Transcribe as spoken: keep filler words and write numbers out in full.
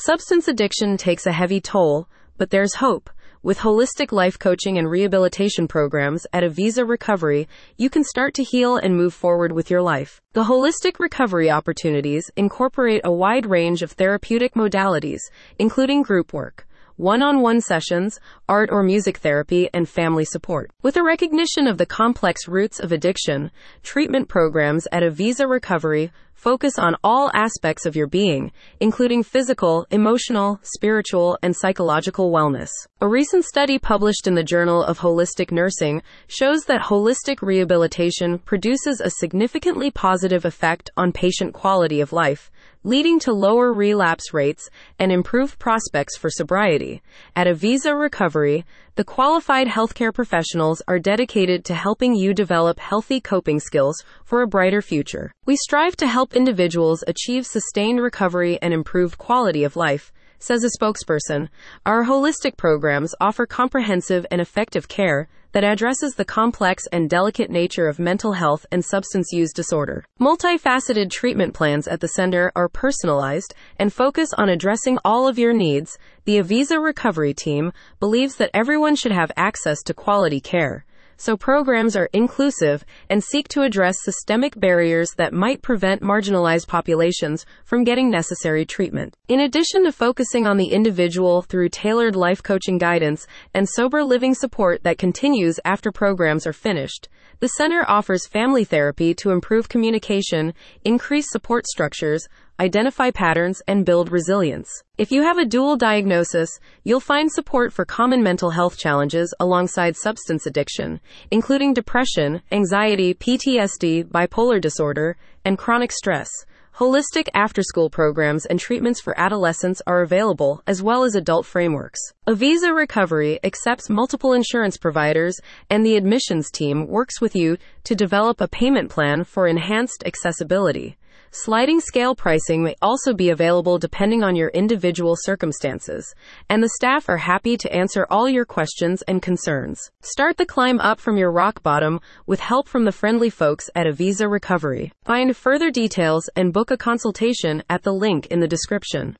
Substance addiction takes a heavy toll, but there's hope. With holistic life coaching and rehabilitation programs at Avisa Recovery, you can start to heal and move forward with your life. The holistic recovery opportunities incorporate a wide range of therapeutic modalities, including group work, one-on-one sessions, art or music therapy, and family support. With a recognition of the complex roots of addiction, treatment programs at Avisa Recovery focus on all aspects of your being, including physical, emotional, spiritual, and psychological wellness. A recent study published in the Journal of Holistic Nursing shows that holistic rehabilitation produces a significantly positive effect on patient quality of life, leading to lower relapse rates and improved prospects for sobriety. At Avisa Recovery, the qualified healthcare professionals are dedicated to helping you develop healthy coping skills for a brighter future. We strive to help individuals achieve sustained recovery and improved quality of life, says a spokesperson. Our holistic programs offer comprehensive and effective care that addresses the complex and delicate nature of mental health and substance use disorder. Multifaceted treatment plans at the center are personalized and focus on addressing all of your needs. The Avisa Recovery team believes that everyone should have access to quality care, so programs are inclusive and seek to address systemic barriers that might prevent marginalized populations from getting necessary treatment. In addition to focusing on the individual through tailored life coaching guidance and sober living support that continues after programs are finished, the center offers family therapy to improve communication, increase support structures, identify patterns, and build resilience. If you have a dual diagnosis, you'll find support for common mental health challenges alongside substance addiction, including depression, anxiety, P T S D, bipolar disorder, and chronic stress. Holistic after-school programs and treatments for adolescents are available, as well as adult frameworks. Avisa Recovery accepts multiple insurance providers, and the admissions team works with you to develop a payment plan for enhanced accessibility. Sliding scale pricing may also be available depending on your individual circumstances, and the staff are happy to answer all your questions and concerns. Start the climb up from your rock bottom with help from the friendly folks at Avisa Recovery. Find further details and book a consultation at the link in the description.